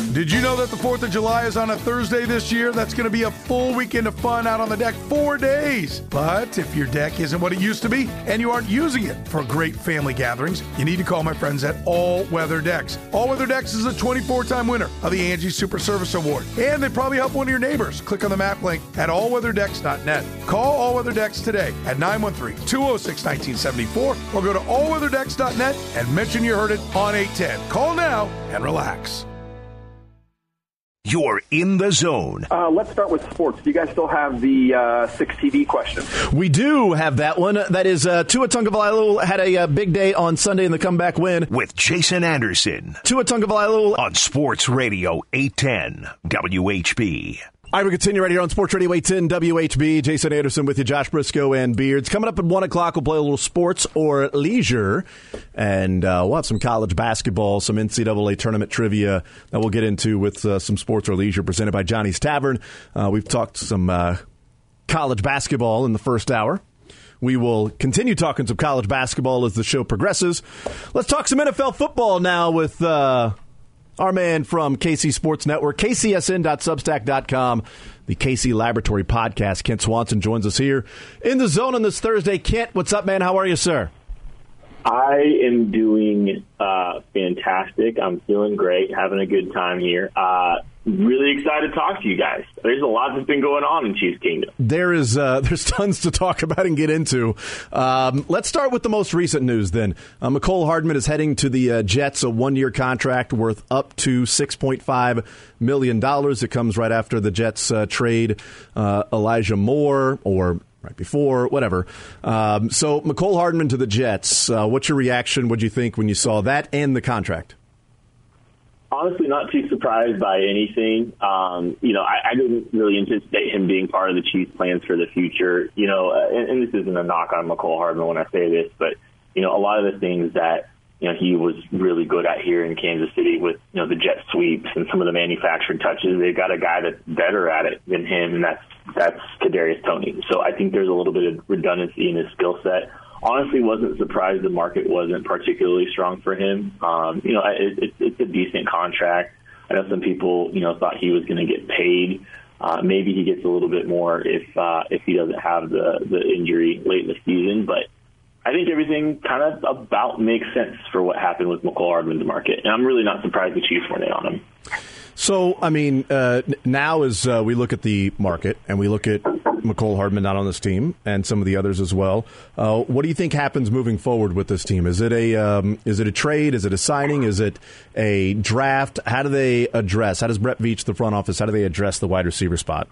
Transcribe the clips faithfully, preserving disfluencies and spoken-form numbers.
Did you know that the fourth of July is on a Thursday this year? That's going to be a full weekend of fun out on the deck, four days. But if your deck isn't what it used to be and you aren't using it for great family gatherings, you need to call my friends at All Weather Decks. All Weather Decks is a twenty-four time winner of the Angie Super Service Award. And they probably help one of your neighbors. Click on the map link at all weather decks dot net. Call All Weather Decks today at nine one three, two oh six, one nine seven four or go to all weather decks dot net and mention you heard it on eight ten. Call now and relax. You're in the zone. Uh, let's start with sports. Do you guys still have the uh, six T V question? We do have that one. That is uh, Tua Tagovailoa had a uh, big day on Sunday in the comeback win. With Jason Anderson. Tua Tagovailoa on Sports Radio eight ten W H B. All right, we continue right here on Sports Radio eight ten W H B. Jason Anderson with you, Josh Briscoe and Beards. Coming up at one o'clock, we'll play a little sports or leisure, and uh, we'll have some college basketball, some N C double A tournament trivia that we'll get into with uh, some sports or leisure presented by Johnny's Tavern. Uh, we've talked some uh, college basketball in the first hour. We will continue talking some college basketball as the show progresses. Let's talk some N F L football now with... Uh, Our man from K C Sports Network, K C S N dot substack dot com, the K C Laboratory Podcast. Kent Swanson joins us here in the zone on this Thursday. Kent, what's up, man? How are you, sir? I am doing uh, fantastic. I'm feeling great, having a good time here. Uh, really excited to talk to you guys. There's a lot that's been going on in Chiefs Kingdom. There is, uh, there's tons to talk about and get into. Um, let's start with the most recent news then. Uh, Mecole Hardman is heading to the uh, Jets, a one-year contract worth up to six point five million dollars. It comes right after the Jets uh, trade uh, Elijah Moore, or right before, whatever. Um, so Mecole Hardman to the Jets. Uh, what's your reaction? What'd you think when you saw that and the contract? Honestly, not too surprised by anything. Um, you know, I, I didn't really anticipate him being part of the Chiefs' plans for the future. You know, uh, and, and this isn't a knock on Mecole Hardman when I say this, but, you know, a lot of the things that, you know, he was really good at here in Kansas City with, you know, the jet sweeps and some of the manufactured touches, they've got a guy that's better at it than him, and that's that's Kadarius Toney. So I think there's a little bit of redundancy in his skill set. Honestly, wasn't surprised the market wasn't particularly strong for him. Um, you know, it, it, it's a decent contract. I know some people, you know, thought he was going to get paid. Uh, maybe he gets a little bit more if uh, if he doesn't have the, the injury late in the season. But I think everything kind of about makes sense for what happened with Mecole Hardman's market. And I'm really not surprised the Chiefs weren't in on him. So, I mean, uh, now as uh, we look at the market and we look at Mecole Hardman not on this team and some of the others as well, uh, what do you think happens moving forward with this team? Is it a um, is it a trade? Is it a signing? Is it a draft? How do they address? How does Brett Veach, the front office, how do they address the wide receiver spot?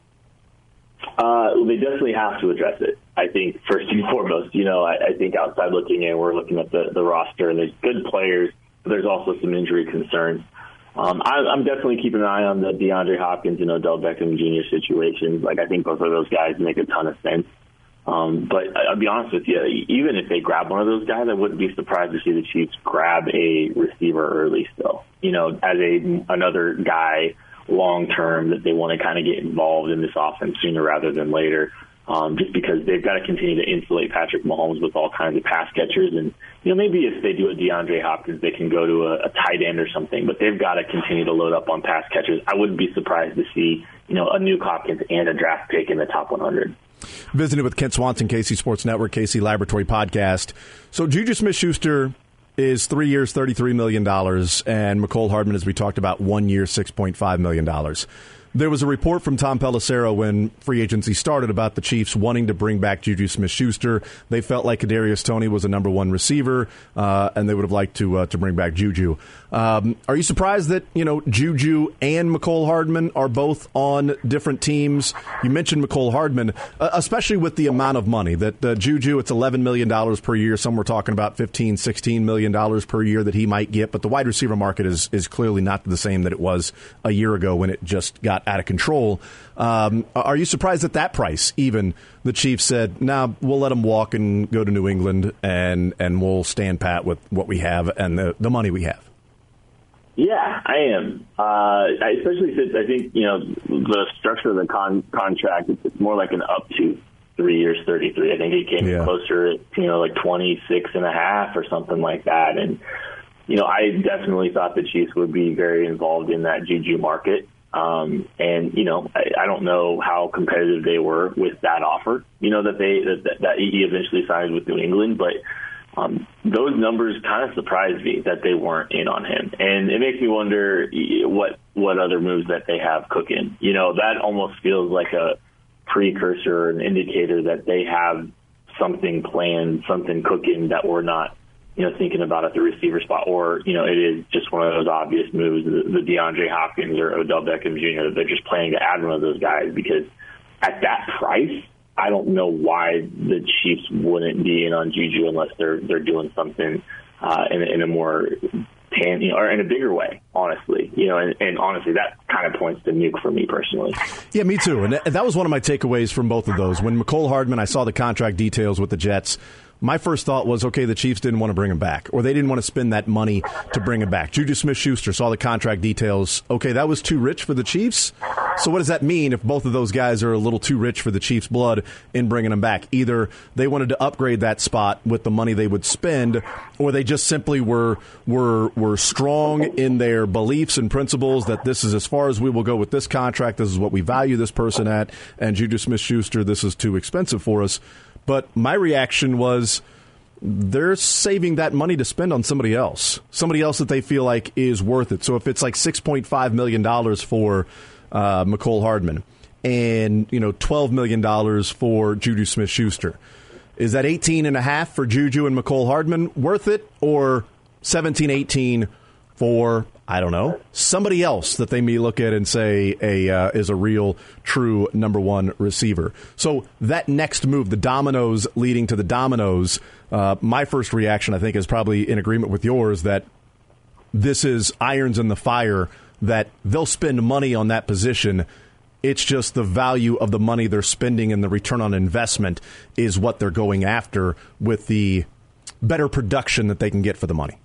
Uh, they definitely have to address it. I think first and foremost, you know, I, I think outside looking in, we're looking at the, the roster, and there's good players, but there's also some injury concerns. Um, I, I'm definitely keeping an eye on the DeAndre Hopkins and Odell Beckham Junior situations. Like, I think both of those guys make a ton of sense. Um, but I'll be honest with you, even if they grab one of those guys, I wouldn't be surprised to see the Chiefs grab a receiver early still. You know, as a another guy long term that they want to kind of get involved in this offense sooner rather than later. Um, just because they've got to continue to insulate Patrick Mahomes with all kinds of pass catchers. And, you know, maybe if they do a DeAndre Hopkins, they can go to a, a tight end or something, but they've got to continue to load up on pass catchers. I wouldn't be surprised to see, you know, a Nuke Hopkins and a draft pick in the top one hundred. Visiting with Kent Swanson, K C Sports Network, K C Laboratory Podcast. So Juju Smith-Schuster is three years, thirty-three million dollars, and Mecole Hardman, as we talked about, one year, six point five million dollars. There was a report from Tom Pelissero when free agency started about the Chiefs wanting to bring back Juju Smith-Schuster. They felt like Kadarius Toney was a number one receiver, uh, and they would have liked to uh, to bring back Juju. Um, are you surprised that, you know, Juju and Mecole Hardman are both on different teams? You mentioned Mecole Hardman, uh, especially with the amount of money that uh, Juju, it's eleven million dollars per year. Some were talking about fifteen, sixteen million dollars per year that he might get, but the wide receiver market is is clearly not the same that it was a year ago when it just got out of control. Um, are you surprised at that price? Even the Chiefs said, "Nah, we'll let him walk and go to New England, and and we'll stand pat with what we have and the, the money we have." Yeah, I am. Uh, especially since I think, you know, the structure of the con- contract, it's more like an up to three years, thirty-three. I think he came yeah. closer, you know, like twenty-six and a half or something like that. And you know, I definitely thought the Chiefs would be very involved in that Juju market. Um, and, you know, I, I don't know how competitive they were with that offer, you know, that they that, that he eventually signed with New England. But um, those numbers kind of surprised me that they weren't in on him. And it makes me wonder what what other moves that they have cooking. You know, that almost feels like a precursor, an indicator that they have something planned, something cooking that we're not, you know, thinking about at the receiver spot, or, you know, it is just one of those obvious moves, the, the DeAndre Hopkins or Odell Beckham Junior They're just planning to add one of those guys because at that price, I don't know why the Chiefs wouldn't be in on Juju unless they're they're doing something uh, in, in a more tan, you know, or in a bigger way, honestly. You know, and, and honestly, that kind of points to Nuke for me personally. Yeah, me too. And that was one of my takeaways from both of those. When Mecole Hardman, I saw the contract details with the Jets. My first thought was, okay, the Chiefs didn't want to bring him back, or they didn't want to spend that money to bring him back. Juju Smith-Schuster, saw the contract details. Okay, that was too rich for the Chiefs. So what does that mean if both of those guys are a little too rich for the Chiefs' blood in bringing him back? Either they wanted to upgrade that spot with the money they would spend, or they just simply were were were strong in their beliefs and principles that this is as far as we will go with this contract. This is what we value this person at. And Juju Smith-Schuster, this is too expensive for us. But my reaction was they're saving that money to spend on somebody else, somebody else that they feel like is worth it. So if it's like six point five million dollars for uh, Mecole Hardman and, you know, twelve million dollars for Juju Smith-Schuster, is that eighteen and a half for Juju and Mecole Hardman worth it, or seventeen, eighteen for, I don't know, somebody else that they may look at and say a uh, is a real, true number one receiver? So that next move, the dominoes leading to the dominoes, uh, my first reaction, I think, is probably in agreement with yours that this is irons in the fire, that they'll spend money on that position. It's just the value of the money they're spending and the return on investment is what they're going after with the better production that they can get for the money.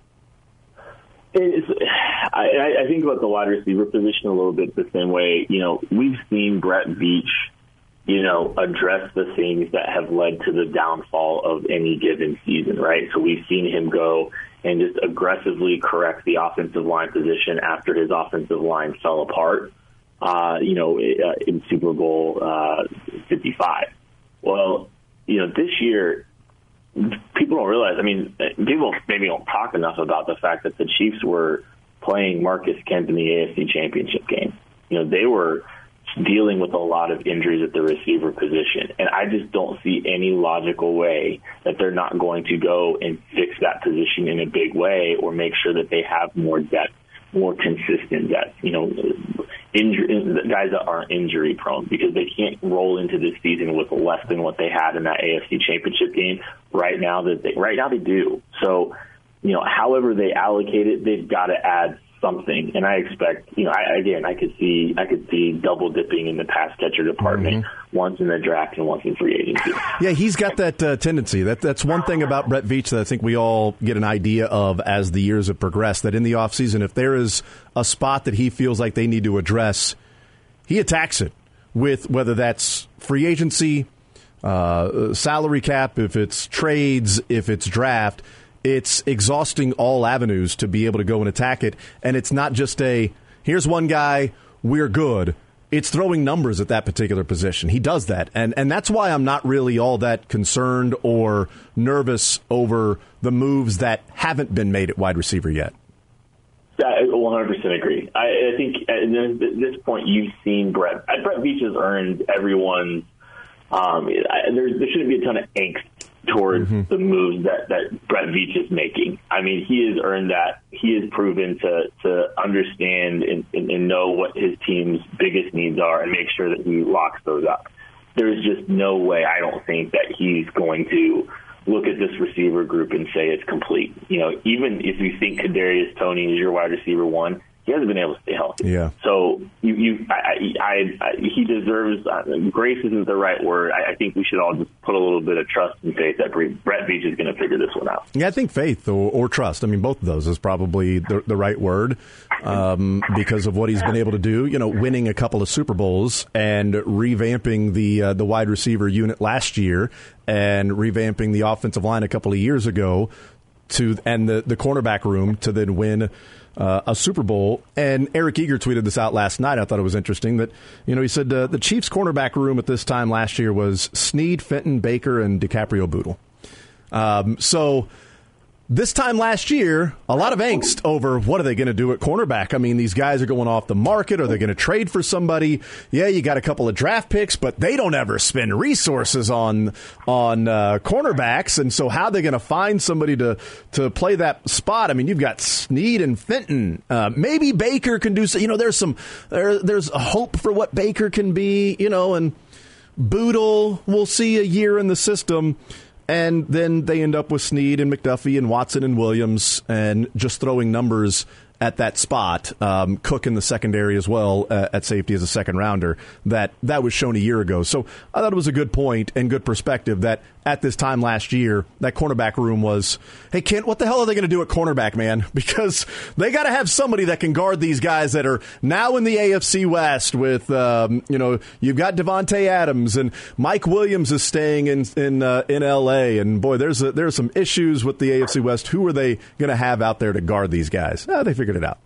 It's, I, I think about the wide receiver position a little bit the same way. You know, we've seen Brett Veach, you know, address the things that have led to the downfall of any given season, right? So we've seen him go and just aggressively correct the offensive line position after his offensive line fell apart, uh, you know, in Super Bowl uh, fifty-five. Well, you know, this year, people don't realize, I mean, people maybe don't talk enough about the fact that the Chiefs were playing Marcus Kemp in the A F C Championship game. You know, they were dealing with a lot of injuries at the receiver position, and I just don't see any logical way that they're not going to go and fix that position in a big way or make sure that they have more depth, more consistent depth, you know, injury, guys that aren't injury prone, because they can't roll into this season with less than what they had in that A F C Championship game. Right now that they, right now they do. So, you know, however they allocate it, they've got to add something. And I expect, you know, I, again, I could see, I could see double dipping in the pass catcher department, mm-hmm. once in the draft and once in free agency. Yeah, he's got that uh, tendency. That that's one thing about Brett Veach that I think we all get an idea of as the years have progressed. That in the offseason, if there is a spot that he feels like they need to address, he attacks it with whether that's free agency, uh, salary cap, if it's trades, if it's draft. It's exhausting all avenues to be able to go and attack it. And it's not just a, here's one guy, we're good. It's throwing numbers at that particular position. He does that. And and that's why I'm not really all that concerned or nervous over the moves that haven't been made at wide receiver yet. I one hundred percent agree. I, I think at this point you've seen Brett. Brett Veach has earned everyone's, um, I, there, there shouldn't be a ton of angst towards mm-hmm. the moves that, that Brett Veach is making. I mean, he has earned that. He has proven to, to understand and, and, and know what his team's biggest needs are and make sure that he locks those up. There's just no way, I don't think, that he's going to look at this receiver group and say it's complete. You know, even if you think Kadarius Toney is your wide receiver one, he hasn't been able to stay healthy. Yeah. So you, you, I, I, I, he deserves. Uh, grace isn't the right word. I, I think we should all just put a little bit of trust and faith that Brett Veach is going to figure this one out. Yeah, I think faith or, or trust. I mean, both of those is probably the, the right word um, because of what he's been able to do. You know, winning a couple of Super Bowls and revamping the uh, the wide receiver unit last year and revamping the offensive line a couple of years ago. to and the, the cornerback room to then win uh, a Super Bowl. And Eric Eager tweeted this out last night. I thought it was interesting that, you know, he said uh, the Chiefs cornerback room at this time last year was Snead, Fenton, Baker, and DiCaprio Bootle. Um, so this time last year, a lot of angst over what are they going to do at cornerback. I mean, these guys are going off the market. Are they going to trade for somebody? Yeah, you got a couple of draft picks, but they don't ever spend resources on on uh, cornerbacks. And so how are they going to find somebody to, to play that spot? I mean, you've got Snead and Fenton. Uh, maybe Baker can do so. You know, there's some there, there's a hope for what Baker can be, you know, and Bootle, we'll see a year in the system. And then they end up with Snead and McDuffie and Watson and Williams and just throwing numbers at that spot. Um, Cook in the secondary as well uh, at safety as a second rounder. That that was shown a year ago. So I thought it was a good point and good perspective that at this time last year, that cornerback room was, hey, Kent, what the hell are they going to do at cornerback, man? Because they got to have somebody that can guard these guys that are now in the A F C West with, um, you know, you've got Devontae Adams and Mike Williams is staying in in, uh, in L A. And, boy, there's a, there's some issues with the A F C West. Who are they going to have out there to guard these guys? Oh, they figured it out.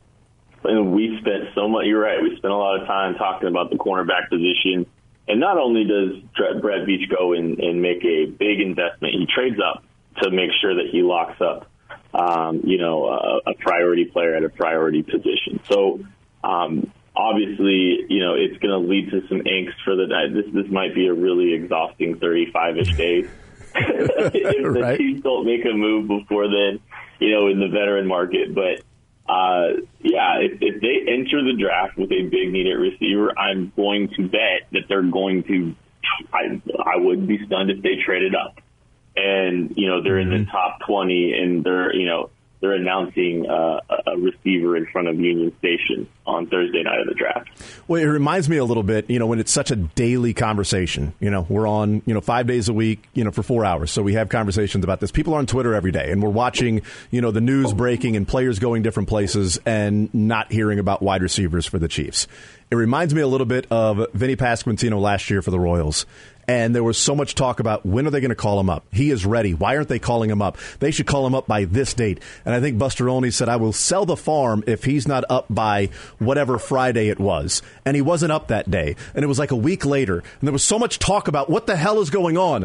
And we spent so much, you're right, we spent a lot of time talking about the cornerback position. And not only does Brett Veach go and, and make a big investment, he trades up to make sure that he locks up, um, you know, a, a priority player at a priority position. So um, obviously, you know, it's going to lead to some angst for the night. This this might be a really exhausting thirty-five-ish days. If right. the Chiefs don't make a move before then, you know, in the veteran market, but. Uh, yeah, if, if they enter the draft with a big needed receiver, I'm going to bet that they're going to, I, I wouldn't be stunned if they traded up. And, you know, they're mm-hmm. in the top twenty and they're, you know, they're announcing uh, a receiver in front of Union Station on Thursday night of the draft. Well, it reminds me a little bit, you know, when it's such a daily conversation. You know, we're on, you know, five days a week, you know, for four hours. So we have conversations about this. People are on Twitter every day, and we're watching, you know, the news breaking and players going different places and not hearing about wide receivers for the Chiefs. It reminds me a little bit of Vinny Pasquantino last year for the Royals. And there was so much talk about when are they going to call him up? He is ready. Why aren't they calling him up? They should call him up by this date. And I think Buster Olney said, I will sell the farm if he's not up by whatever Friday it was. And he wasn't up that day. And it was like a week later. And there was so much talk about what the hell is going on.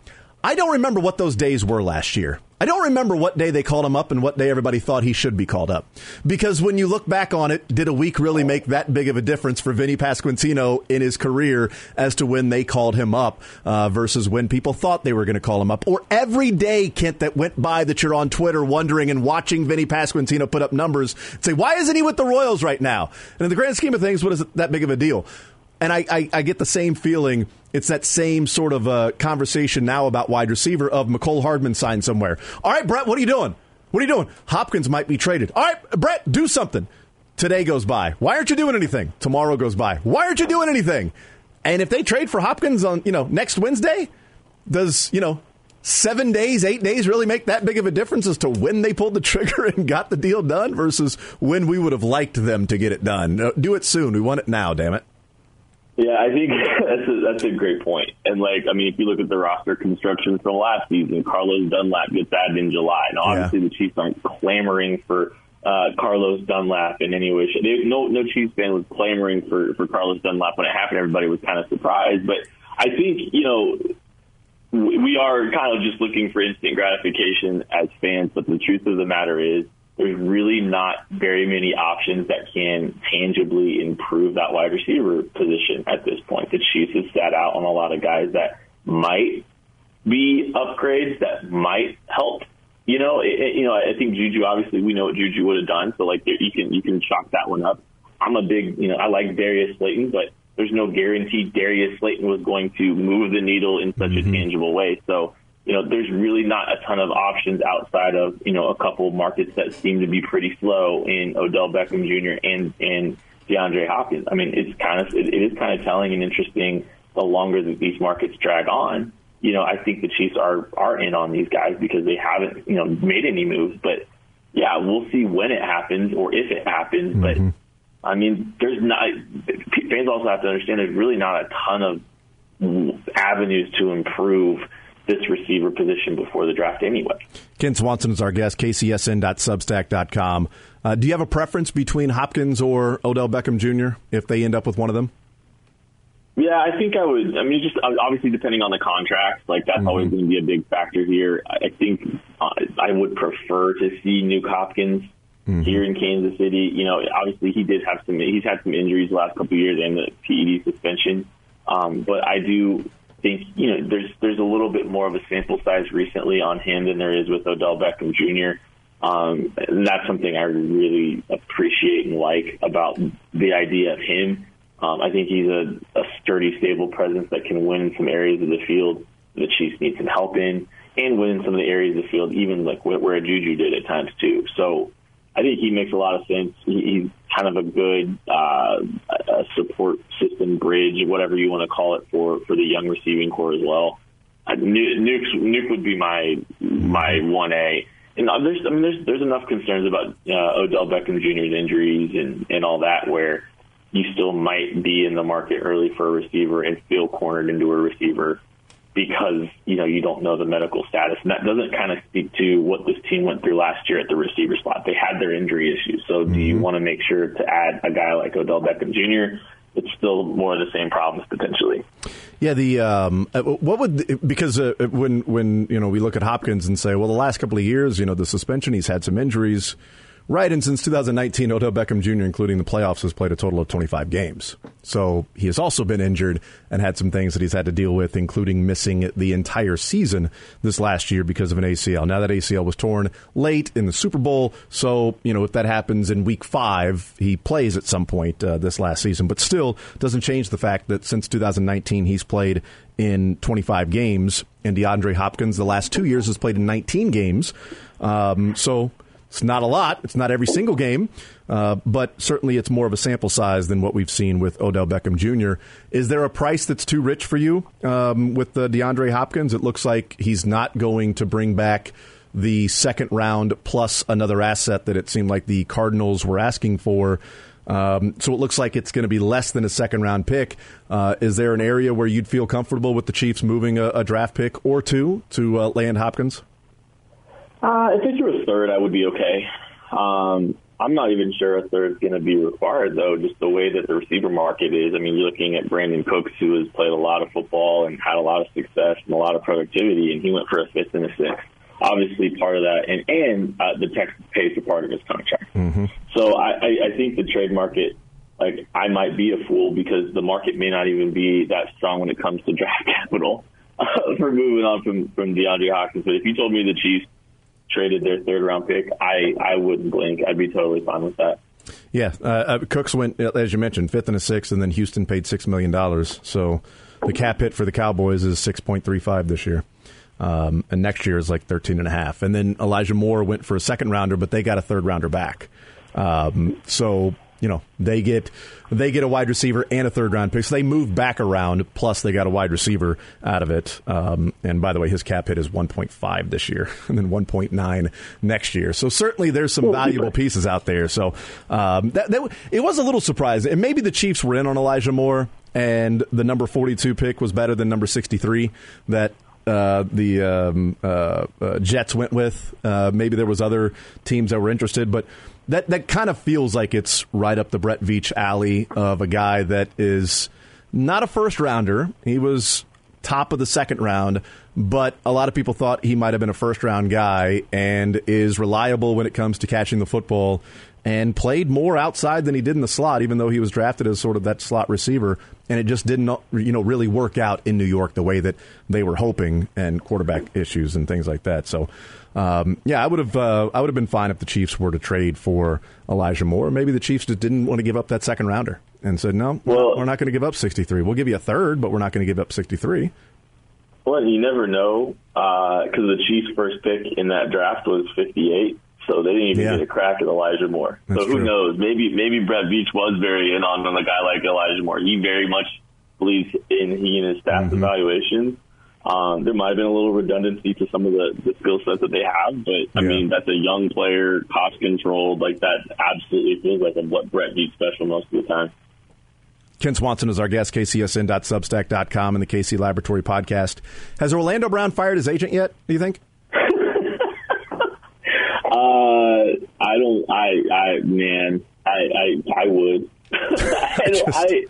I don't remember what those days were last year. I don't remember what day they called him up and what day everybody thought he should be called up. Because when you look back on it, did a week really make that big of a difference for Vinny Pasquantino in his career as to when they called him up uh, versus when people thought they were going to call him up? Or every day, Kent, that went by that you're on Twitter wondering and watching Vinny Pasquantino put up numbers and say, why isn't he with the Royals right now? And in the grand scheme of things, what is it that big of a deal? And I, I, I get the same feeling. It's that same sort of uh, conversation now about wide receiver of Mecole Hardman signed somewhere. All right, Brett, what are you doing? What are you doing? Hopkins might be traded. All right, Brett, do something. Today goes by. Why aren't you doing anything? Tomorrow goes by. Why aren't you doing anything? And if they trade for Hopkins on, you know, next Wednesday, does, you know, seven days, eight days really make that big of a difference as to when they pulled the trigger and got the deal done versus when we would have liked them to get it done? Do it soon. We want it now, damn it. Yeah, I think that's a, that's a great point. And, like, I mean, if you look at the roster construction from last season, Carlos Dunlap gets added in July. Now, obviously, yeah. the Chiefs aren't clamoring for uh, Carlos Dunlap in any way. They, no, no Chiefs fan was clamoring for, for Carlos Dunlap. When it happened, everybody was kind of surprised. But I think, you know, we, we are kind of just looking for instant gratification as fans. But the truth of the matter is, there's really not very many options that can tangibly improve that wide receiver position at this point. The Chiefs have sat out on a lot of guys that might be upgrades, that might help. You know, it, you know, I think Juju, obviously, we know what Juju would have done, so like you can you can chalk that one up. I'm a big, you know, I like Darius Slayton, but there's no guarantee Darius Slayton was going to move the needle in such mm-hmm. a tangible way. So, you know, there's really not a ton of options outside of, you know, a couple of markets that seem to be pretty slow in Odell Beckham Junior and, and DeAndre Hopkins. I mean, it's kind of, it, it is kind of telling and interesting the longer that these markets drag on. You know, I think the Chiefs are, are in on these guys because they haven't, you know, made any moves. But, yeah, we'll see when it happens or if it happens. Mm-hmm. But, I mean, there's not, fans also have to understand there's really not a ton of avenues to improve this receiver position before the draft anyway. Ken Swanson is our guest, k c s n dot substack dot com. Uh, do you have a preference between Hopkins or Odell Beckham Junior if they end up with one of them? Yeah, I think I would. I mean, just obviously depending on the contract, like that's mm-hmm. always going to be a big factor here. I think uh, I would prefer to see Nuke Hopkins mm-hmm. here in Kansas City. You know, obviously he did have some. He's had some injuries the last couple of years and the P E D suspension. Um, but I do think you know there's there's a little bit more of a sample size recently on him than there is with Odell Beckham Junior Um, and that's something I really appreciate and like about the idea of him. Um, I think he's a, a sturdy, stable presence that can win in some areas of the field the Chiefs need some help in, and win in some of the areas of the field, even like where, where Juju did at times too. So I think he makes a lot of sense. He, he's kind of a good uh, a support system bridge, whatever you want to call it, for, for the young receiving core as well. Uh, Nuke, Nuke would be my my one A. And there's, I mean, there's there's enough concerns about uh, Odell Beckham Junior's injuries and, and all that where you still might be in the market early for a receiver and feel cornered into a receiver because, you know, you don't know the medical status. And that doesn't kind of speak to what this team went through last year at the receiver spot. They had their injury issues. So do you want to make sure to add a guy like Odell Beckham Junior? It's still more of the same problems potentially. Yeah, the um, what would because uh, when when you know we look at Hopkins and say, well, the last couple of years, you know, the suspension, he's had some injuries, right? And since two thousand nineteen, Odell Beckham Junior, including the playoffs, has played a total of twenty-five games. So he has also been injured and had some things that he's had to deal with, including missing the entire season this last year because of an A C L. Now that A C L was torn late in the Super Bowl, so you know if that happens in Week Five, he plays at some point uh, this last season. But still, doesn't change the fact that since two thousand nineteen, he's played in twenty-five games, and DeAndre Hopkins the last two years has played in nineteen games. Um, so. It's not a lot. It's not every single game, uh, but certainly it's more of a sample size than what we've seen with Odell Beckham Junior Is there a price that's too rich for you um, with uh, DeAndre Hopkins? It looks like he's not going to bring back the second round plus another asset that it seemed like the Cardinals were asking for. Um, so it looks like it's going to be less than a second round pick. Uh, is there an area where you'd feel comfortable with the Chiefs moving a, a draft pick or two to uh, land Hopkins? Uh, if it's a third, I would be okay. Um, I'm not even sure a third is going to be required, though, just the way that the receiver market is. I mean, you're looking at Brandon Cooks, who has played a lot of football and had a lot of success and a lot of productivity, and he went for a fifth and a sixth. Obviously, part of that, and, and uh, the Texans pays for part of his contract. Mm-hmm. So I, I, I think the trade market, like, I might be a fool because the market may not even be that strong when it comes to draft capital uh, for moving on from, from DeAndre Hopkins. But if you told me the Chiefs traded their third round pick, I, I wouldn't blink. I'd be totally fine with that. Yeah, uh, uh, Cooks went, as you mentioned, fifth and a sixth, and then Houston paid six million dollars. So the cap hit for the Cowboys is six point three five this year. Um, and next year is like thirteen and a half. And then Elijah Moore went for a second rounder, but they got a third rounder back. Um, so, you know, they get they get a wide receiver and a third round pick. So they moved back around, plus they got a wide receiver out of it. Um, and by the way, his cap hit is one point five this year and then one point nine next year. So certainly there's some valuable pieces out there. So um, that, that it was a little surprising. And maybe the Chiefs were in on Elijah Moore and the number forty-two pick was better than number sixty-three that Uh, the um, uh, uh, Jets went with. Uh, maybe there was other teams that were interested, but that that kind of feels like it's right up the Brett Veach alley of a guy that is not a first rounder. He was top of the second round, but a lot of people thought he might have been a first round guy and is reliable when it comes to catching the football and played more outside than he did in the slot, even though he was drafted as sort of that slot receiver. And it just didn't, you know, really work out in New York the way that they were hoping, and quarterback issues and things like that. So, um, yeah, I would have, uh, I would have been fine if the Chiefs were to trade for Elijah Moore. Maybe the Chiefs just didn't want to give up that second rounder and said, no, well, we're not going to give up sixty-three. We'll give you a third, but we're not going to give up sixty-three. Well, you never know, because uh, the Chiefs' first pick in that draft was fifty-eight. So they didn't even yeah. get a crack at Elijah Moore. That's so who true. knows? Maybe maybe Brett Veach was very in on, on a guy like Elijah Moore. He very much believes in he and his staff's mm-hmm. evaluations. Um, there might have been a little redundancy to some of the, the skill sets that they have, but I yeah. mean that's a young player, cost controlled. Like that absolutely feels like a what Brett Veach special most of the time. Ken Swanson is our guest, K C S N dot substack dot com and the K C Laboratory Podcast. Has Orlando Brown fired his agent yet, do you think? uh, I don't, I, I, man, I, I, I would. I, just, I,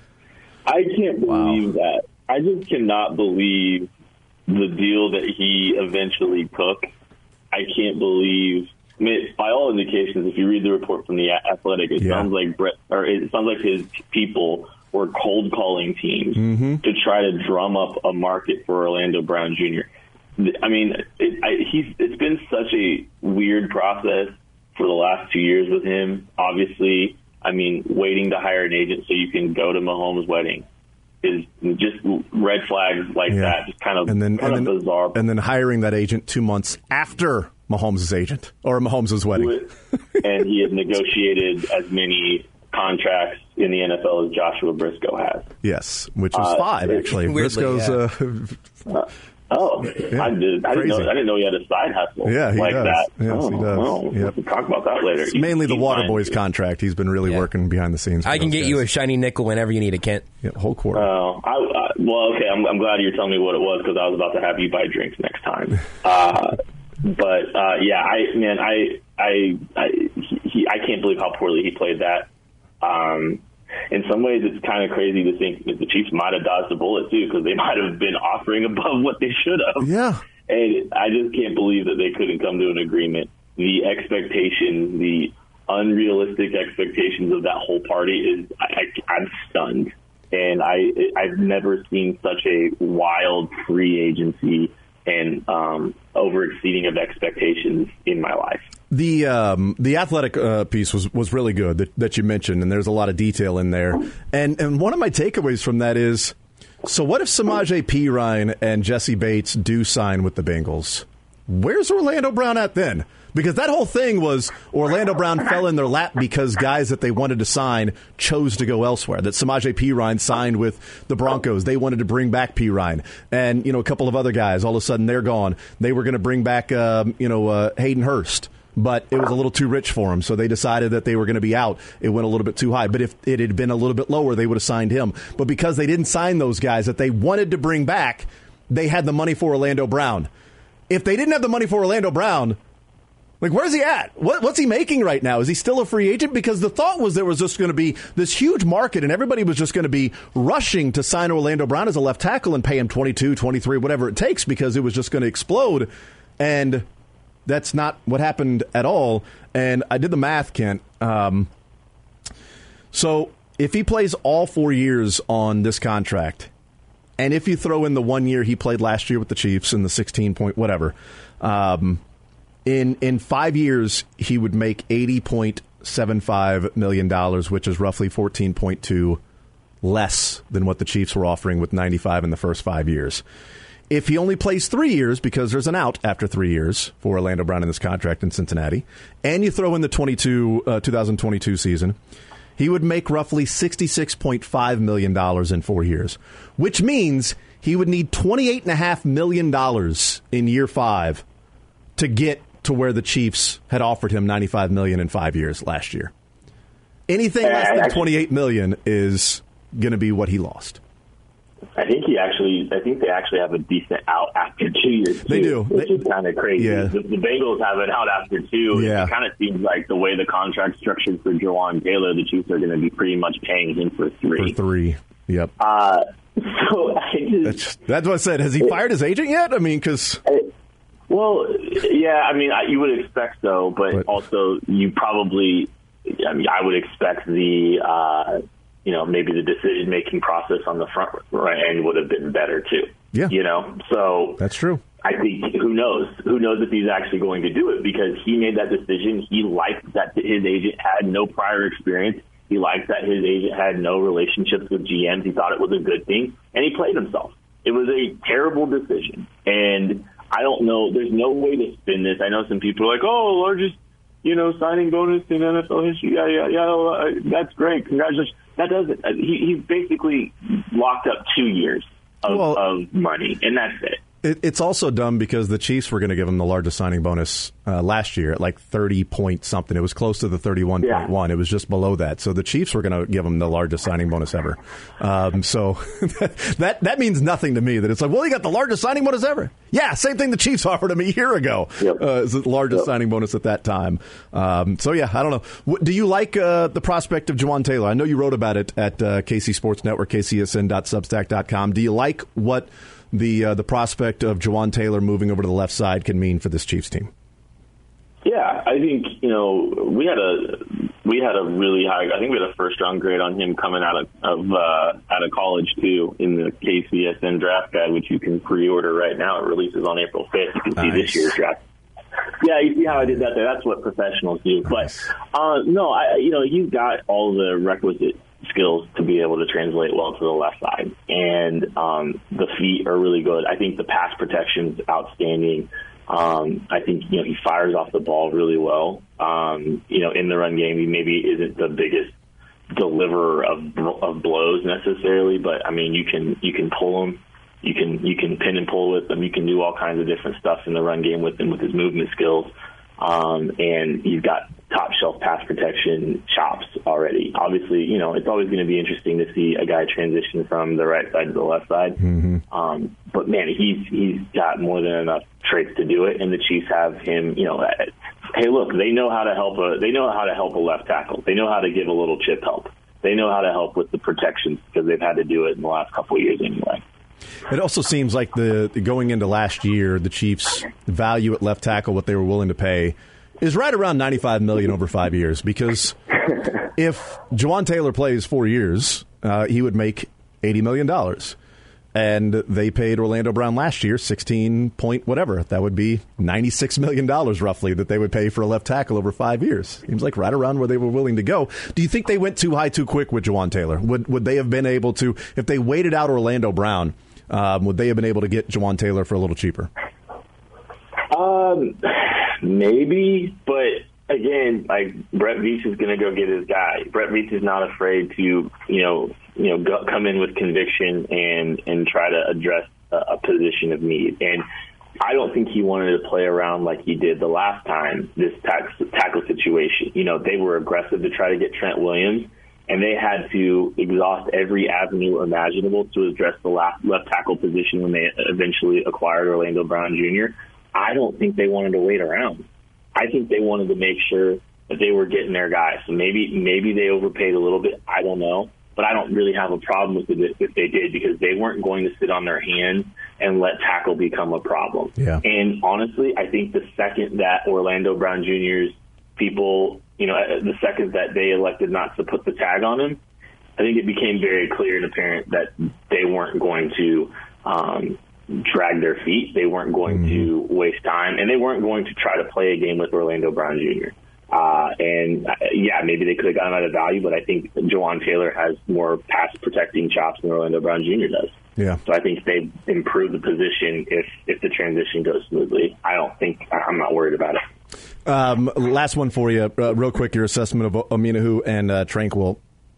I can't believe wow. that. I just cannot believe the deal that he eventually took. I can't believe. I mean, by all indications, if you read the report from the Athletic, it yeah. sounds like Brett, or it sounds like his people were cold calling teams mm-hmm. to try to drum up a market for Orlando Brown Junior I mean, it, I, he's it's been such a weird process for the last two years with him. Obviously, I mean, waiting to hire an agent so you can go to Mahomes' wedding is just red flags like yeah. that. Just kind of, and then, kind and of then, bizarre. And then hiring that agent two months after Mahomes' agent or Mahomes' wedding. And he has negotiated as many contracts in the N F L as Joshua Briscoe has. Yes, which was uh, five, actually. Weirdly, Briscoe's... Yeah. Uh, Oh, yeah, I, did, I, didn't know, I didn't know he had a side hustle yeah, he like does. that. Yes, oh, he does. Well, yep. We'll talk about that later. It's he, mainly the Waterboys to. contract. He's been really yeah. working behind the scenes. I can get guys. you a shiny nickel whenever you need it, Kent. Yeah, whole quarter. Uh, I, I, well, okay, I'm, I'm glad you're telling me what it was because I was about to have you buy drinks next time. Uh, but, uh, yeah, I man, I I, I, he, I can't believe how poorly he played that. Um In some ways, it's kind of crazy to think that the Chiefs might have dodged a bullet, too, because they might have been offering above what they should have. Yeah. And I just can't believe that they couldn't come to an agreement. The expectation, the unrealistic expectations of that whole party is, I, I, I'm stunned. And I, I've never seen such a wild free agency and um, over-exceeding of expectations in my life. The um, the Athletic uh, piece was, was really good that, that you mentioned, and there's a lot of detail in there. And and one of my takeaways from that is, so what if Samaje Perine and Jesse Bates do sign with the Bengals? Where's Orlando Brown at then? Because that whole thing was Orlando Brown fell in their lap because guys that they wanted to sign chose to go elsewhere. That Samaje Perine signed with the Broncos. They wanted to bring back Perine. And, you know, a couple of other guys, all of a sudden they're gone. They were going to bring back, um, you know, uh, Hayden Hurst. But it was a little too rich for him, so they decided that they were going to be out. It went a little bit too high. But if it had been a little bit lower, they would have signed him. But because they didn't sign those guys that they wanted to bring back, they had the money for Orlando Brown. If they didn't have the money for Orlando Brown, like, where's he at? What, what's he making right now? Is he still a free agent? Because the thought was there was just going to be this huge market and everybody was just going to be rushing to sign Orlando Brown as a left tackle and pay him twenty-two, twenty-three, whatever it takes, because it was just going to explode. And that's not what happened at all. And I did the math, Kent. Um, so if he plays all four years on this contract, and if you throw in the one year he played last year with the Chiefs and the sixteen point whatever, um, in in five years he would make eighty point seven five million dollars, which is roughly fourteen point two less than what the Chiefs were offering with ninety-five in the first five years. If he only plays three years, because there's an out after three years for Orlando Brown in this contract in Cincinnati, and you throw in the twenty-two, uh, twenty twenty-two season, he would make roughly sixty-six point five million dollars in four years, which means he would need twenty-eight point five million dollars in year five to get to where the Chiefs had offered him ninety-five million dollars in five years last year. Anything less than twenty-eight million dollars is going to be what he lost. I think he actually. I think they actually have a decent out after two years. Too, they do, which they, is kind of crazy. Yeah. The, the Bengals have an out after two. Yeah. It kind of seems like the way the contract structured for Jawan Taylor, the Chiefs are going to be pretty much paying him for three. For three. Yep. Uh, so I just, that's, that's what I said. Has he fired his agent yet? I mean, because. Well, yeah. I mean, I, you would expect so, but, but also you probably. I mean, I would expect the. Uh, you know, maybe the decision-making process on the front end would have been better, too. Yeah. You know, so... That's true. I think, who knows? Who knows if he's actually going to do it, because he made that decision. He liked that his agent had no prior experience. He liked that his agent had no relationships with G Ms. He thought it was a good thing, and he played himself. It was a terrible decision, and I don't know. There's no way to spin this. I know some people are like, oh, largest, you know, signing bonus in N F L history. Yeah, yeah, yeah, uh, that's great. Congratulations. That doesn't. He, he's basically locked up two years of, well, of money, and that's it. It, it's also dumb because the Chiefs were going to give him the largest signing bonus uh, last year at like thirty point something. It was close to the thirty-one point one. Yeah. It was just below that. So the Chiefs were going to give him the largest signing bonus ever. Um, so that that means nothing to me. That it's like, well, you got the largest signing bonus ever. Yeah, same thing the Chiefs offered him a year ago. Yep. Uh, it's the largest yep. signing bonus at that time. Um, so yeah, I don't know. What, do you like uh, the prospect of Jawaan Taylor? I know you wrote about it at uh, K C Sports Network, k c s n dot substack dot com. Do you like what the uh, the prospect of Jawaan Taylor moving over to the left side can mean for this Chiefs team? Yeah, I think, you know, we had a we had a really high, I think we had a first round grade on him coming out of, of uh, out of college too in the K C S N draft guide, which you can pre-order right now. It releases on April fifth. You can see nice. This year's draft. Yeah, you see how I did that there. That's what professionals do. Nice. But uh, no, I you know, he's got all the requisite skills to be able to translate well to the left side. And um, the feet are really good. I think the pass protection's outstanding. Um, I think, you know, he fires off the ball really well. Um, you know, in the run game, he maybe isn't the biggest deliverer of of blows necessarily, but I mean, you can you can pull him. You can you can pin and pull with him. You can do all kinds of different stuff in the run game with him with his movement skills. Um, and he's got top shelf pass protection chops already. Obviously, you know, it's always going to be interesting to see a guy transition from the right side to the left side. Mm-hmm. Um, but man, he's he's got more than enough traits to do it, and the Chiefs have him. You know, hey, look, they know how to help a they know how to help a left tackle. They know how to give a little chip help. They know how to help with the protections because they've had to do it in the last couple of years anyway. It also seems like the going into last year, the Chiefs' value at left tackle, what they were willing to pay, is right around ninety-five million dollars over five years. Because if Jawaan Taylor plays four years, uh, he would make eighty million dollars. And they paid Orlando Brown last year sixteen point whatever. That would be ninety-six million dollars roughly that they would pay for a left tackle over five years. Seems like right around where they were willing to go. Do you think they went too high too quick with Jawaan Taylor? Would would they have been able to, if they waited out Orlando Brown, um, would they have been able to get Jawaan Taylor for a little cheaper? Um, maybe, but again, like Brett Veach is going to go get his guy. Brett Veach is not afraid to, you know, you know, go, come in with conviction and, and try to address a, a position of need. And I don't think he wanted to play around like he did the last time, this tax, tackle situation. You know, they were aggressive to try to get Trent Williams, and they had to exhaust every avenue imaginable to address the left, left tackle position when they eventually acquired Orlando Brown Junior I don't think they wanted to wait around. I think they wanted to make sure that they were getting their guy. So maybe maybe they overpaid a little bit. I don't know. But I don't really have a problem with it if they did, because they weren't going to sit on their hands and let tackle become a problem. Yeah. And honestly, I think the second that Orlando Brown Junior's people, you know, the second that they elected not to put the tag on him, I think it became very clear and apparent that they weren't going to um, drag their feet. They weren't going mm-hmm. to waste time, and they weren't going to try to play a game with Orlando Brown Junior Uh, and, uh, yeah, maybe they could have gotten out of value, but I think Jawaan Taylor has more pass-protecting chops than Orlando Brown Junior does. Yeah. So I think they improve the position if, if the transition goes smoothly. I don't think – I'm not worried about it. Um, last one for you, uh, real quick, your assessment of Omenihu and uh, Tranquill.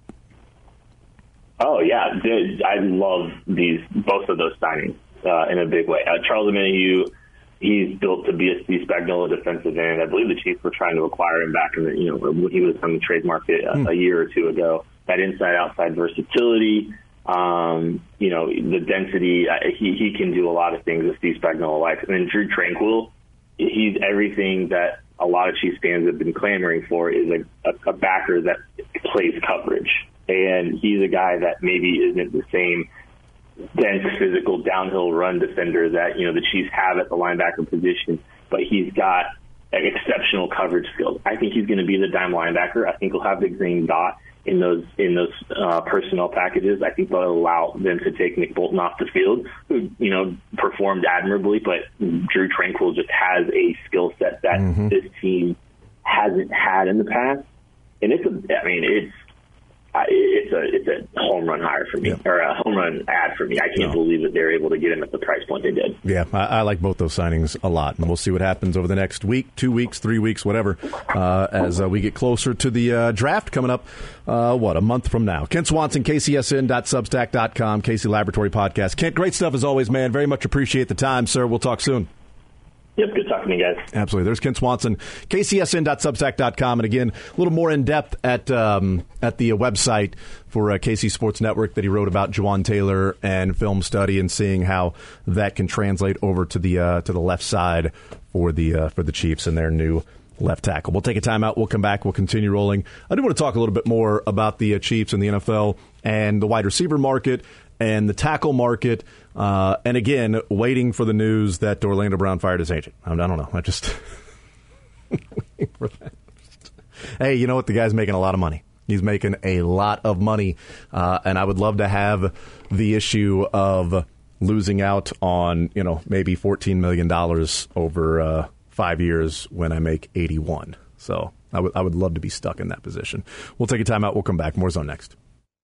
Oh, yeah. I love these both of those signings uh, in a big way. Uh, Charles Omenihu – he's built to be a Steve Spagnuolo defensive end. I believe the Chiefs were trying to acquire him back in the, you know, when he was on the trade market a, mm. a year or two ago. That inside-outside versatility, um, you know, the density, uh, he, he can do a lot of things that Steve Spagnuolo likes. And then Drue Tranquill, he's everything that a lot of Chiefs fans have been clamoring for, is a, a, a backer that plays coverage. And he's a guy that maybe isn't the same dense, physical, downhill run defender that, you know, the Chiefs have at the linebacker position, but he's got exceptional coverage skills. I think he's going to be the dime linebacker. I think he'll have the green dot in those in those uh, personnel packages. I think they'll allow them to take Nick Bolton off the field, who, you know, performed admirably, but Drue Tranquill just has a skill set that mm-hmm. this team hasn't had in the past. And it's, a, I mean, it's, it's a it's a home run hire for me, yeah. or a home run ad for me. I can't no. believe that they're able to get him at the price point they did. Yeah, I, I like both those signings a lot, and we'll see what happens over the next week, two weeks, three weeks, whatever, uh, as uh, we get closer to the uh, draft coming up, uh, what, a month from now. Kent Swanson, K C S N dot substack dot com, K C Laboratory Podcast. Kent, great stuff as always, man. Very much appreciate the time, sir. We'll talk soon. Yep, good talking to you guys. Absolutely. There's Kent Swanson, K C S N dot substack dot com. And again, a little more in-depth at um, at the uh, website for uh, K C Sports Network that he wrote about Jawaan Taylor and film study and seeing how that can translate over to the uh, to the left side for the uh, for the Chiefs and their new left tackle. We'll take a timeout. We'll come back. We'll continue rolling. I do want to talk a little bit more about the uh, Chiefs and the N F L and the wide receiver market and the tackle market. Uh, and again, waiting for the news that Orlando Brown fired his agent. I don't know. I just... Hey, you know what? The guy's making a lot of money. He's making a lot of money. Uh, and I would love to have the issue of losing out on, you know, maybe fourteen million dollars over uh, five years when I make eighty-one. So I would I would love to be stuck in that position. We'll take a timeout. We'll come back. More Zone next.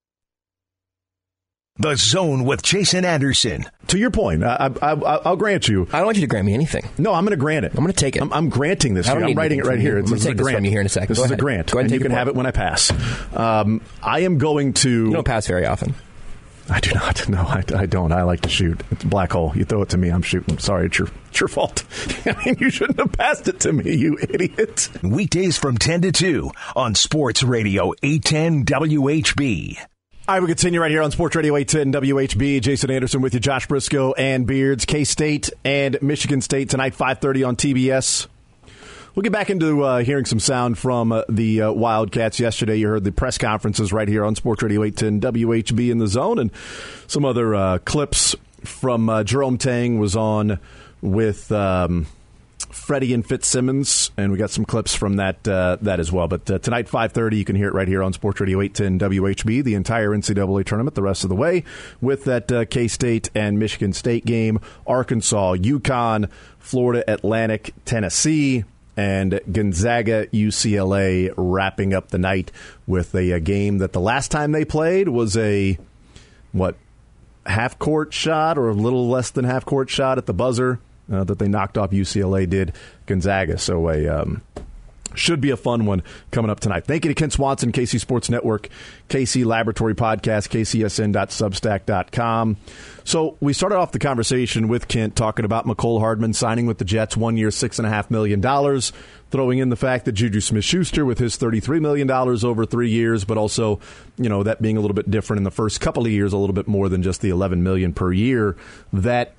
The Zone with Jason Anderson. To your point, I, I, I, I'll grant you. I don't want you to grant me anything. No, I'm going to grant it. I'm going to take it. I'm, I'm granting this. I'm writing it right here. I'm going to take this from you here in a second. This Go is ahead. a grant. Go ahead and, and take you can have it when I pass. Um, I am going to... You don't pass very often. I do not. No, I, I don't. I like to shoot. It's a black hole. You throw it to me, I'm shooting. Sorry, it's your, it's your fault. I mean, you shouldn't have passed it to me, you idiot. Weekdays from ten to two on Sports Radio eight ten W H B. All right, we continue right here on Sports Radio eight ten W H B. Jason Anderson with you, Josh Briscoe and Beards. K-State and Michigan State tonight, five thirty on T B S. We'll get back into uh, hearing some sound from uh, the uh, Wildcats. Yesterday, you heard the press conferences right here on Sports Radio eight ten W H B in the Zone, and some other uh, clips from uh, Jerome Tang was on with um, Freddie and Fitzsimmons, and we got some clips from that uh, that as well. But uh, tonight, five thirty, you can hear it right here on Sports Radio eight ten W H B, the entire N C double A tournament the rest of the way, with that uh, K-State and Michigan State game, Arkansas, UConn, Florida Atlantic, Tennessee, and Gonzaga, U C L A wrapping up the night with a, a game that the last time they played was a, what, half-court shot or a little less than half-court shot at the buzzer uh, that they knocked off U C L A did Gonzaga. So a um, should be a fun one coming up tonight. Thank you to Kent Swanson, K C Sports Network, K C Laboratory Podcast, K C S N dot substack dot com. So we started off the conversation with Kent talking about Mecole Hardman signing with the Jets, one year, six point five million dollars, throwing in the fact that Juju Smith-Schuster with his thirty-three million dollars over three years, but also, you know, that being a little bit different in the first couple of years, a little bit more than just the eleven million dollars per year, that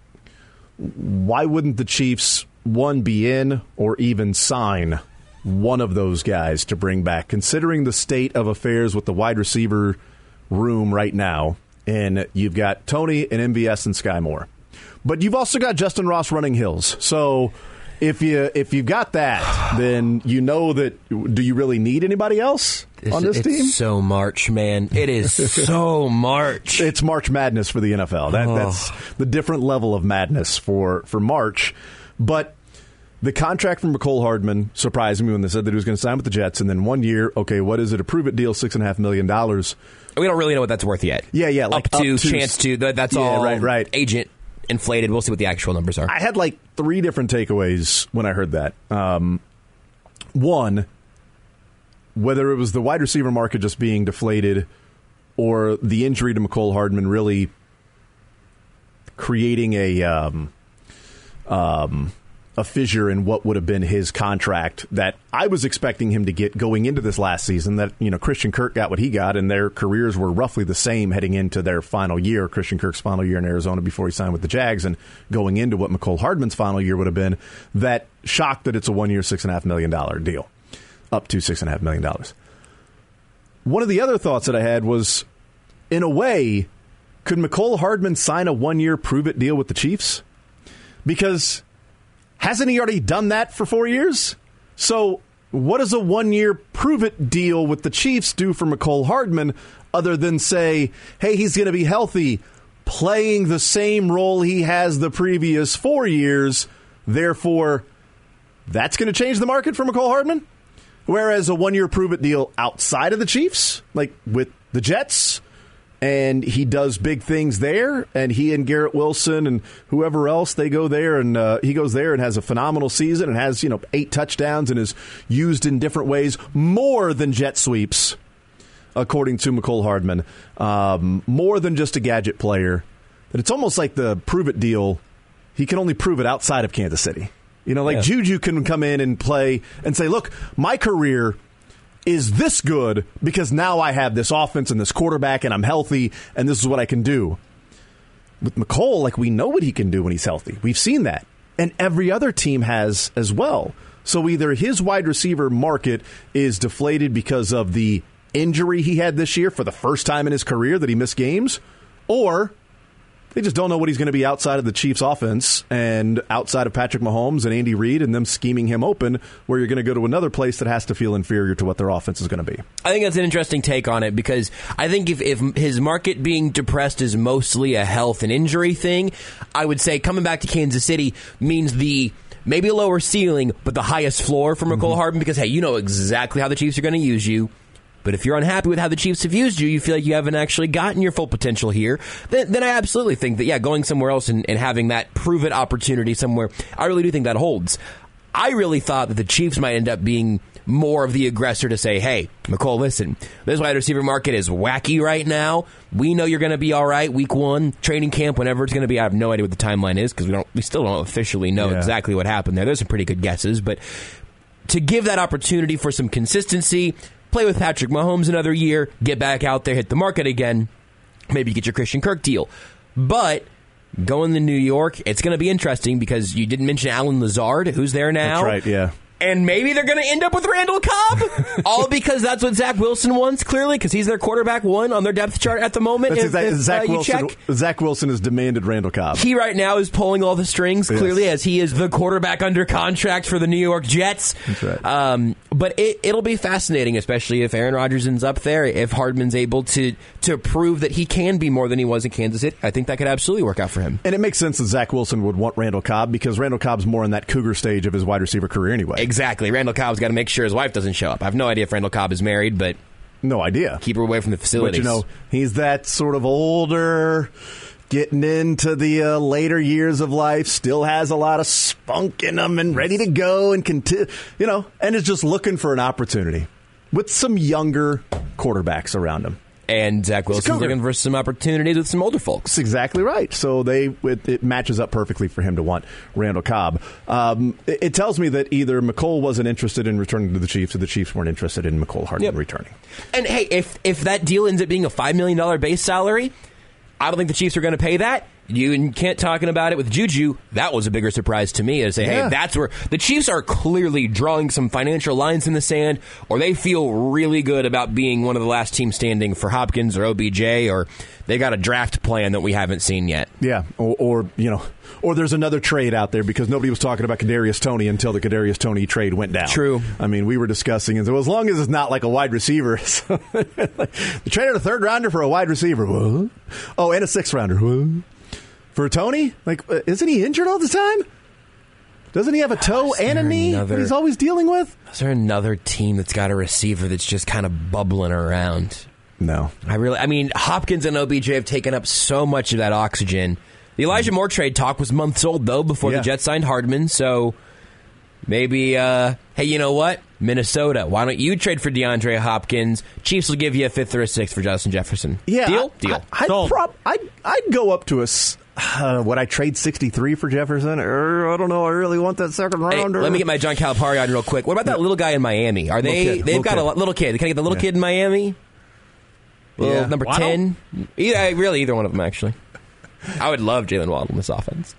why wouldn't the Chiefs, one, be in or even sign one of those guys to bring back, considering the state of affairs with the wide receiver room right now? And you've got Tony and M V S and Sky Moore. But you've also got Justin Ross running hills. So if you if you've got that, then you know that, do you really need anybody else This, on this it's team? It's so March, man. It is so March. It's March Madness for the N F L. That, oh. That's the different level of madness for, for March. But the contract from Mecole Hardman surprised me when they said that he was going to sign with the Jets. And then one year, okay, what is it? A prove-it deal, six point five million dollars. We don't really know what that's worth yet. Yeah, yeah. Like up to, up to chance to. That's yeah, all right, right. agent inflated. We'll see what the actual numbers are. I had like three different takeaways when I heard that. Um, one, whether it was the wide receiver market just being deflated or the injury to Mecole Hardman really creating a um, um, a fissure in what would have been his contract that I was expecting him to get going into this last season. That, you know, Christian Kirk got what he got, and their careers were roughly the same heading into their final year, Christian Kirk's final year in Arizona before he signed with the Jags, and going into what Mecole Hardman's final year would have been. That shocked that it's a one-year, six point five million dollars deal, up to six point five million dollars. One of the other thoughts that I had was, in a way, could Mecole Hardman sign a one-year prove-it deal with the Chiefs? Because hasn't he already done that for four years? So what does a one-year prove-it deal with the Chiefs do for Mecole Hardman other than say, hey, he's going to be healthy, playing the same role he has the previous four years, therefore that's going to change the market for Mecole Hardman? Whereas a one-year prove-it deal outside of the Chiefs, like with the Jets, and he does big things there, and he and Garrett Wilson and whoever else, they go there, and uh, he goes there and has a phenomenal season and has, you know, eight touchdowns and is used in different ways, more than jet sweeps, according to Mecole Hardman, um, more than just a gadget player. That it's almost like the prove it deal. He can only prove it outside of Kansas City. You know, like yeah. Juju can come in and play and say, look, my career is this good because now I have this offense and this quarterback and I'm healthy and this is what I can do. With Mecole, like, we know what he can do when he's healthy. We've seen that. And every other team has as well. So either his wide receiver market is deflated because of the injury he had this year for the first time in his career that he missed games, or they just don't know what he's going to be outside of the Chiefs' offense and outside of Patrick Mahomes and Andy Reid and them scheming him open, where you're going to go to another place that has to feel inferior to what their offense is going to be. I think that's an interesting take on it, because I think if, if his market being depressed is mostly a health and injury thing, I would say coming back to Kansas City means the maybe a lower ceiling, but the highest floor for Mecole mm-hmm. Hardman, because, hey, you know exactly how the Chiefs are going to use you. But if you're unhappy with how the Chiefs have used you, you feel like you haven't actually gotten your full potential here, then, then I absolutely think that, yeah, going somewhere else and, and having that prove-it opportunity somewhere, I really do think that holds. I really thought that the Chiefs might end up being more of the aggressor to say, hey, Mecole, listen, this wide receiver market is wacky right now. We know you're going to be all right week one, training camp, whenever it's going to be. I have no idea what the timeline is because we don't, we still don't officially know yeah. exactly what happened there. There's some pretty good guesses, but to give that opportunity for some consistency, play with Patrick Mahomes another year, get back out there, hit the market again, maybe get your Christian Kirk deal. But going to New York, it's going to be interesting because you didn't mention Allen Lazard, who's there now. That's right, yeah. And maybe they're going to end up with Randall Cobb, all because that's what Zach Wilson wants, clearly, because he's their quarterback one on their depth chart at the moment. That's if, exactly, if, Zach, uh, Wilson, Zach Wilson has demanded Randall Cobb. He right now is pulling all the strings, yes. clearly, as he is the quarterback under contract for the New York Jets. That's right. Um, but it, it'll be fascinating, especially if Aaron Rodgers ends up there, if Hardman's able to, to prove that he can be more than he was in Kansas City. I think that could absolutely work out for him. And it makes sense that Zach Wilson would want Randall Cobb because Randall Cobb's more in that cougar stage of his wide receiver career anyway. Exactly. Randall Cobb got to make sure his wife doesn't show up. I have no idea if Randall Cobb is married, but no idea. Keep her away from the facilities. But, you know, he's that sort of older, getting into the uh, later years of life, still has a lot of spunk in him and ready to go and continue, you know, and is just looking for an opportunity with some younger quarterbacks around him. And Zach Wilson's looking for some opportunities with some older folks. That's exactly right. So they it, it matches up perfectly for him to want Randall Cobb. Um, it, it tells me that either Mecole wasn't interested in returning to the Chiefs or the Chiefs weren't interested in Mecole Hardman yep. returning. And, hey, if, if that deal ends up being a five million dollars base salary, I don't think the Chiefs are going to pay that. You can't talking about it with Juju. That was a bigger surprise to me to say, yeah. hey, that's where the Chiefs are clearly drawing some financial lines in the sand, or they feel really good about being one of the last teams standing for Hopkins or O B J, or they got a draft plan that we haven't seen yet. Yeah, or, or you know, or there's another trade out there because nobody was talking about Kadarius Toney until the Kadarius Toney trade went down. True. I mean, we were discussing, and so as long as it's not like a wide receiver, they traded a third rounder for a wide receiver. What? Oh, and a sixth rounder. What? For Toney? Like, uh, isn't he injured all the time? Doesn't he have a toe and a knee another, that he's always dealing with? Is there another team that's got a receiver that's just kind of bubbling around? No. I really, I mean, Hopkins and O B J have taken up so much of that oxygen. The Elijah Moore trade talk was months old, though, before yeah. the Jets signed Hardman, so maybe, uh, hey, you know what? Minnesota, why don't you trade for DeAndre Hopkins? Chiefs will give you a fifth or a sixth for Justin Jefferson. Yeah, Deal? I, Deal. I, I'd, prob- I'd, I'd go up to a... Uh, would I trade sixty-three for Jefferson? Er, I don't know. I really want that second rounder. Hey, let me get my John Calipari on real quick. What about that little guy in Miami? Are they? Little kid, they've little got kid. a little kid. Can I get the little yeah. kid in Miami? Little yeah. number Waddle? ten. Either, really, either one of them. Actually, I would love Jalen Waddle in this offense.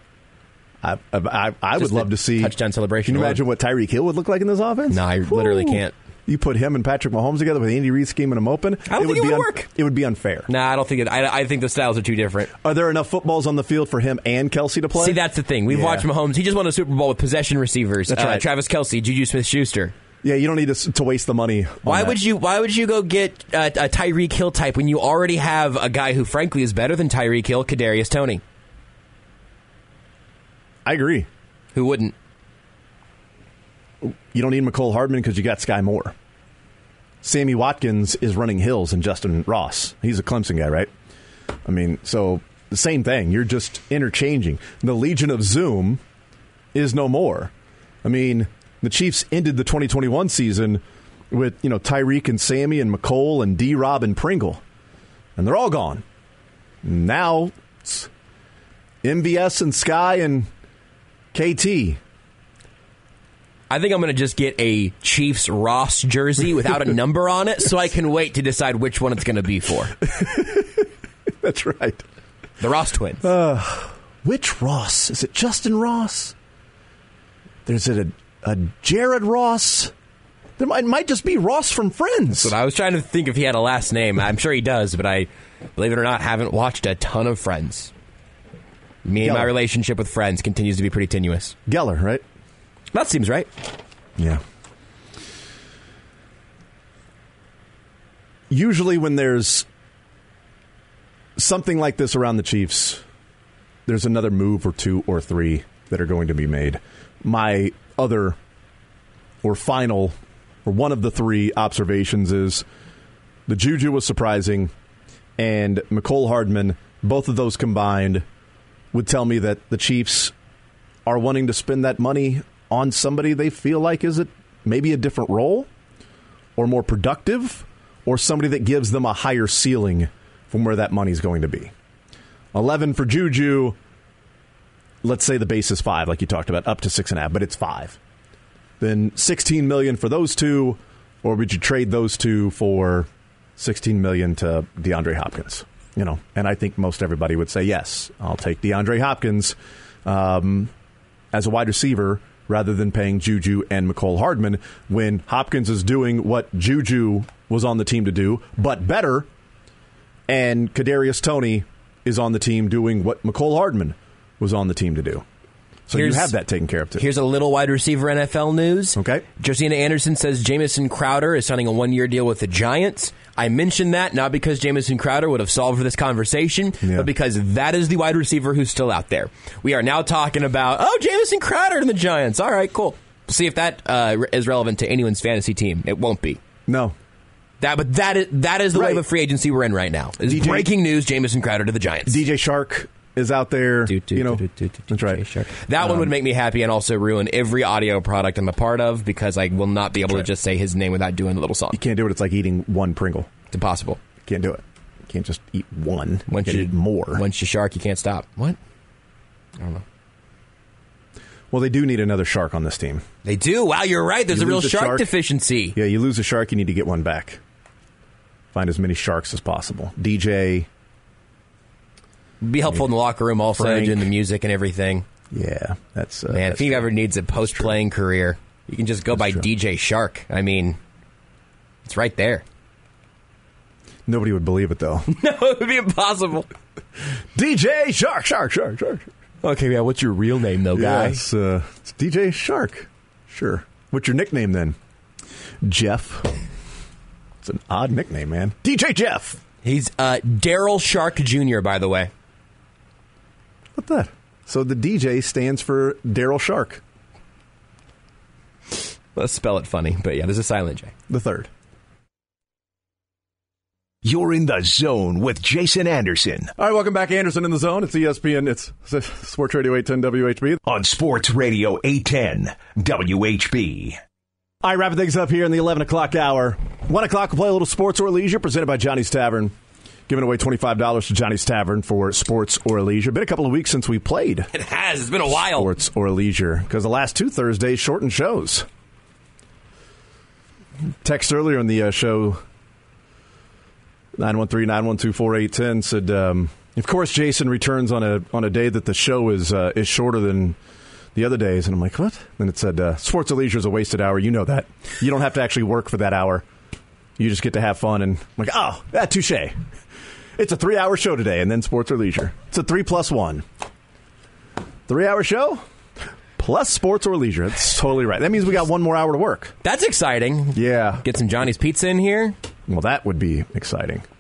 I I, I, I would love to see touchdown celebration. Can you imagine what Tyreek Hill would look like in this offense? No, I Woo. literally can't. You put him and Patrick Mahomes together with Andy Reid scheming them open. I don't it think would it be would un- work. It would be unfair. Nah, I don't think it. I, I think the styles are too different. Are there enough footballs on the field for him and Kelsey to play? See, that's the thing. We've yeah. watched Mahomes. He just won a Super Bowl with possession receivers. That's uh, right. Travis Kelce, Juju Smith-Schuster. Yeah, you don't need to, to waste the money. Why that. would you? Why would you go get uh, a Tyreek Hill type when you already have a guy who, frankly, is better than Tyreek Hill, Kadarius Toney? I agree. Who wouldn't? You don't need Mecole Hardman because you got Sky Moore. Sammy Watkins is running hills and Justin Ross. He's a Clemson guy, right? I mean, so the same thing. You're just interchanging. The Legion of Zoom is no more. I mean, the Chiefs ended the twenty twenty-one season with, you know, Tyreek and Sammy and McCole and D-Rob and Pringle. And they're all gone. Now it's M V S and Sky and K T. I think I'm going to just get a Chiefs Ross jersey without a number on it so I can wait to decide which one it's going to be for. That's right. The Ross twins. Uh, which Ross? Is it Justin Ross? There's a, a Jared Ross. There might, might just be Ross from Friends. But I was trying to think if he had a last name. I'm sure he does, but I, believe it or not, haven't watched a ton of Friends. Me and Geller. my relationship with Friends continues to be pretty tenuous. Geller, right? That seems right. Yeah. Usually when there's something like this around the Chiefs, there's another move or two or three that are going to be made. My other or final or one of the three observations is the Juju was surprising, and McCole Hardman, both of those combined, would tell me that the Chiefs are wanting to spend that money on somebody they feel like is it maybe a different role or more productive or somebody that gives them a higher ceiling from where that money's going to be. eleven for Juju. Let's say the base is five, like you talked about, up to six and a half, but it's five. Then sixteen million for those two, or would you trade those two for sixteen million to DeAndre Hopkins? You know, and I think most everybody would say yes. I'll take DeAndre Hopkins um, as a wide receiver rather than paying Juju and McCole Hardman when Hopkins is doing what Juju was on the team to do, but better, and Kadarius Toney is on the team doing what McCole Hardman was on the team to do. So here's, you have that taken care of, too. Here's a little wide receiver N F L news. Okay. Josina Anderson says Jamison Crowder is signing a one-year deal with the Giants. I mentioned that not because Jamison Crowder would have solved this conversation, yeah. but because that is the wide receiver who's still out there. We are now talking about, oh, Jamison Crowder and the Giants. All right, cool. We'll see if that uh, is relevant to anyone's fantasy team. It won't be. No. That, but that is, that is the right. wave of free agency we're in right now. Is breaking news, Jamison Crowder to the Giants. D J Shark is out there. Do, do, you know, do, do, do, that's right. Shark. That um, one would make me happy and also ruin every audio product I'm a part of because I will not be able right. to just say his name without doing a little song. You can't do it. It's like eating one Pringle. It's impossible. You can't do it. You can't just eat one. Once you, you eat more. Once you shark, you can't stop. What? I don't know. Well, they do need another shark on this team. They do. Wow, you're right. There's you a real a shark, shark deficiency. Yeah, you lose a shark, you need to get one back. Find as many sharks as possible. D J. Be helpful in the locker room also, Frank. doing the music and everything. Yeah, that's... Uh, Man, that's if he true. ever needs a post-playing career, you can just go that's by true. D J Shark. I mean, it's right there. Nobody would believe it, though. No, it would be impossible. D J Shark, Shark, Shark, Shark. Okay, yeah, what's your real name, though, guy? Yeah, it's, uh, it's D J Shark. Sure. What's your nickname, then? Jeff. It's an odd nickname, man. D J Jeff. He's uh, Daryl Shark Junior, by the way. What's that? So the D J stands for Daryl Shark. Let's spell it funny, but yeah, there's a silent J. The third. You're in the zone with Jason Anderson. All right, welcome back, Anderson in the Zone. It's E S P N. It's Sports Radio eight ten W H B. On Sports Radio eight ten W H B. All right, wrapping things up here in the eleven o'clock hour. one o'clock, we'll play a little Sports or Leisure presented by Johnny's Tavern. Giving away twenty-five dollars to Johnny's Tavern for Sports or Leisure. Been a couple of weeks since we played. It has. It's been a while. Sports or Leisure. Because the last two Thursdays shortened shows. Text earlier in the uh, show, nine one three, nine one two, four eight one zero, said, um, of course, Jason returns on a on a day that the show is uh, is shorter than the other days. And I'm like, what? And it said, uh, Sports or Leisure is a wasted hour. You know that. You don't have to actually work for that hour. You just get to have fun. And I'm like, oh, yeah, touche. It's a three-hour show today, and then Sports or Leisure. It's a three plus one. Three-hour show plus Sports or Leisure. That's totally right. That means we got one more hour to work. That's exciting. Yeah. Get some Johnny's Pizza in here. Well, that would be exciting.